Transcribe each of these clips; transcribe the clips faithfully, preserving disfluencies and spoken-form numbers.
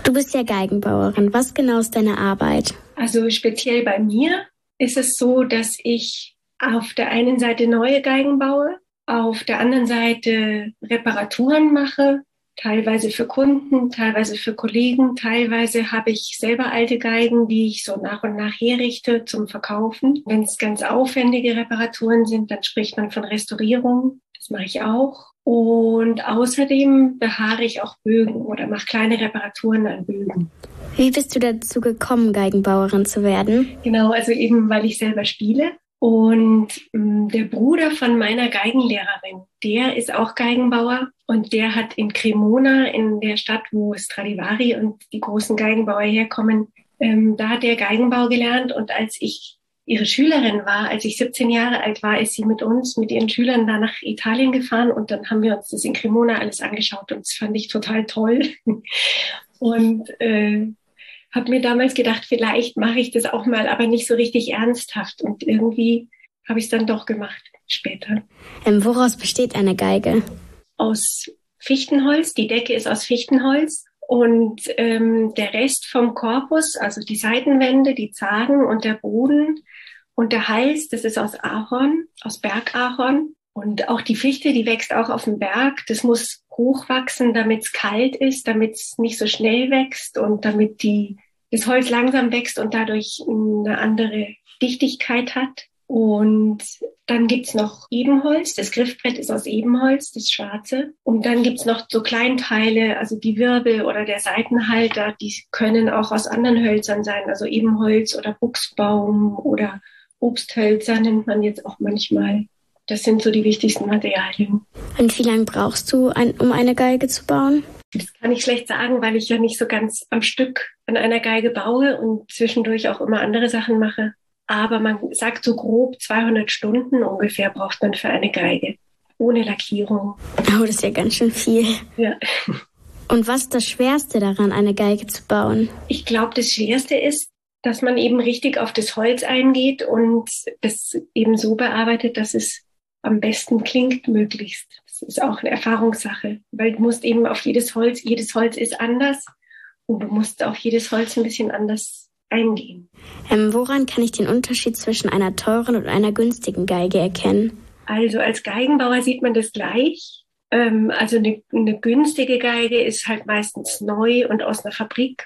Du bist ja Geigenbauerin. Was genau ist deine Arbeit? Also speziell bei mir ist es so, dass ich auf der einen Seite neue Geigen baue, auf der anderen Seite Reparaturen mache, teilweise für Kunden, teilweise für Kollegen, teilweise habe ich selber alte Geigen, die ich so nach und nach herrichte zum Verkaufen. Wenn es ganz aufwendige Reparaturen sind, dann spricht man von Restaurierung. Das mache ich auch. Und außerdem behaare ich auch Bögen oder mache kleine Reparaturen an Bögen. Wie bist du dazu gekommen, Geigenbauerin zu werden? Genau, also eben, weil ich selber spiele. Und mh, der Bruder von meiner Geigenlehrerin, der ist auch Geigenbauer und der hat in Cremona, in der Stadt, wo Stradivari und die großen Geigenbauer herkommen, ähm, da hat der Geigenbau gelernt. Und als ich ihre Schülerin war, als ich siebzehn Jahre alt war, ist sie mit uns, mit ihren Schülern da nach Italien gefahren und dann haben wir uns das in Cremona alles angeschaut und das fand ich total toll. Und äh, habe mir damals gedacht, vielleicht mache ich das auch mal, aber nicht so richtig ernsthaft. Und irgendwie habe ich es dann doch gemacht später. Ähm, woraus besteht eine Geige? Aus Fichtenholz. Die Decke ist aus Fichtenholz. Und ähm, der Rest vom Korpus, also die Seitenwände, die Zagen und der Boden und der Hals, das ist aus Ahorn, aus Bergahorn. Und auch die Fichte, die wächst auch auf dem Berg. Das muss hochwachsen, damit es kalt ist, damit es nicht so schnell wächst und damit die, das Holz langsam wächst und dadurch eine andere Dichtigkeit hat. Und dann gibt's noch Ebenholz. Das Griffbrett ist aus Ebenholz, das schwarze. Und dann gibt's noch so Kleinteile, also die Wirbel oder der Seitenhalter, die können auch aus anderen Hölzern sein, also Ebenholz oder Buchsbaum oder Obsthölzer nennt man jetzt auch manchmal. Das sind so die wichtigsten Materialien. Und wie lange brauchst du, ein, um eine Geige zu bauen? Das kann ich schlecht sagen, weil ich ja nicht so ganz am Stück an einer Geige baue und zwischendurch auch immer andere Sachen mache. Aber man sagt so grob zweihundert Stunden ungefähr braucht man für eine Geige. Ohne Lackierung. Oh, das ist ja ganz schön viel. Ja. Und was ist das Schwerste daran, eine Geige zu bauen? Ich glaube, das Schwerste ist, dass man eben richtig auf das Holz eingeht und das eben so bearbeitet, dass es am besten klingt möglichst. Das ist auch eine Erfahrungssache, weil du musst eben auf jedes Holz, jedes Holz ist anders und du musst auf jedes Holz ein bisschen anders eingehen. Ähm, woran kann ich den Unterschied zwischen einer teuren und einer günstigen Geige erkennen? Also als Geigenbauer sieht man das gleich. Ähm, also eine, eine günstige Geige ist halt meistens neu und aus einer Fabrik.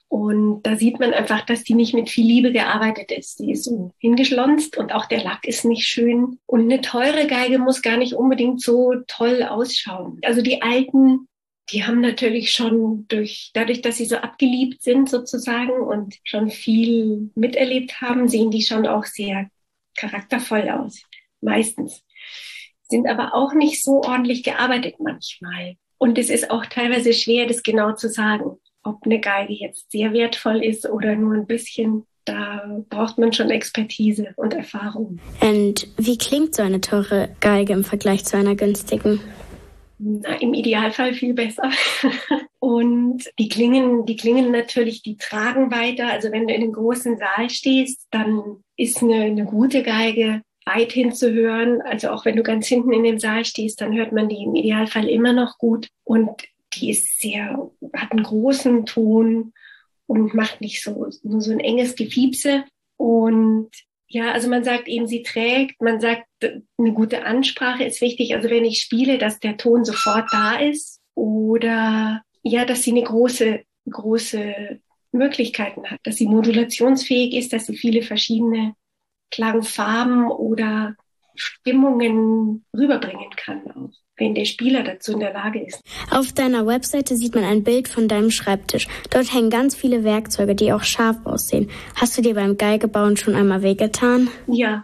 Und da sieht man einfach, dass die nicht mit viel Liebe gearbeitet ist. Die ist so hingeschlonzt und auch der Lack ist nicht schön. Und eine teure Geige muss gar nicht unbedingt so toll ausschauen. Also die alten, die haben natürlich schon durch, dadurch, dass sie so abgeliebt sind sozusagen und schon viel miterlebt haben, sehen die schon auch sehr charaktervoll aus. Meistens. Sind aber auch nicht so ordentlich gearbeitet manchmal. Und es ist auch teilweise schwer, das genau zu sagen. Ob eine Geige jetzt sehr wertvoll ist oder nur ein bisschen, da braucht man schon Expertise und Erfahrung. Und wie klingt so eine teure Geige im Vergleich zu einer günstigen? Na, im Idealfall viel besser. Und die Klingen, die Klingen natürlich, die tragen weiter. Also wenn du in einem großen Saal stehst, dann ist eine, eine gute Geige weit hin zu hören. Also auch wenn du ganz hinten in dem Saal stehst, dann hört man die im Idealfall immer noch gut. Und die ist sehr, hat einen großen Ton und macht nicht so, nur so ein enges Gefiepse. Und ja, also man sagt eben, sie trägt, man sagt, eine gute Ansprache ist wichtig. Also wenn ich spiele, dass der Ton sofort da ist oder ja, dass sie eine große, große Möglichkeiten hat, dass sie modulationsfähig ist, dass sie viele verschiedene Klangfarben oder Stimmungen rüberbringen kann auch, wenn der Spieler dazu in der Lage ist. Auf deiner Webseite sieht man ein Bild von deinem Schreibtisch. Dort hängen ganz viele Werkzeuge, die auch scharf aussehen. Hast du dir beim Geigebauen schon einmal wehgetan? Ja,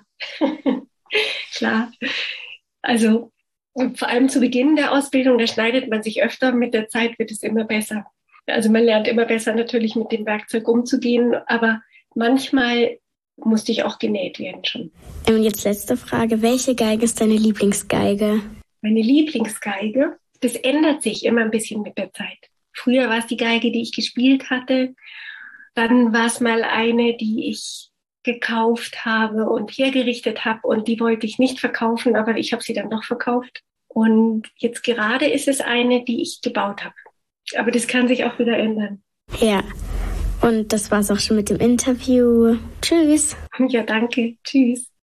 klar. Also vor allem zu Beginn der Ausbildung, da schneidet man sich öfter. Mit der Zeit wird es immer besser. Also man lernt immer besser natürlich mit dem Werkzeug umzugehen, aber manchmal musste ich auch genäht werden schon. Und jetzt letzte Frage. Welche Geige ist deine Lieblingsgeige? Meine Lieblingsgeige, das ändert sich immer ein bisschen mit der Zeit. Früher war es die Geige, die ich gespielt hatte. Dann war es mal eine, die ich gekauft habe und hergerichtet habe. Und die wollte ich nicht verkaufen, aber ich habe sie dann doch verkauft. Und jetzt gerade ist es eine, die ich gebaut habe. Aber das kann sich auch wieder ändern. Ja, und das war's auch schon mit dem Interview. Tschüss. Ja, danke. Tschüss.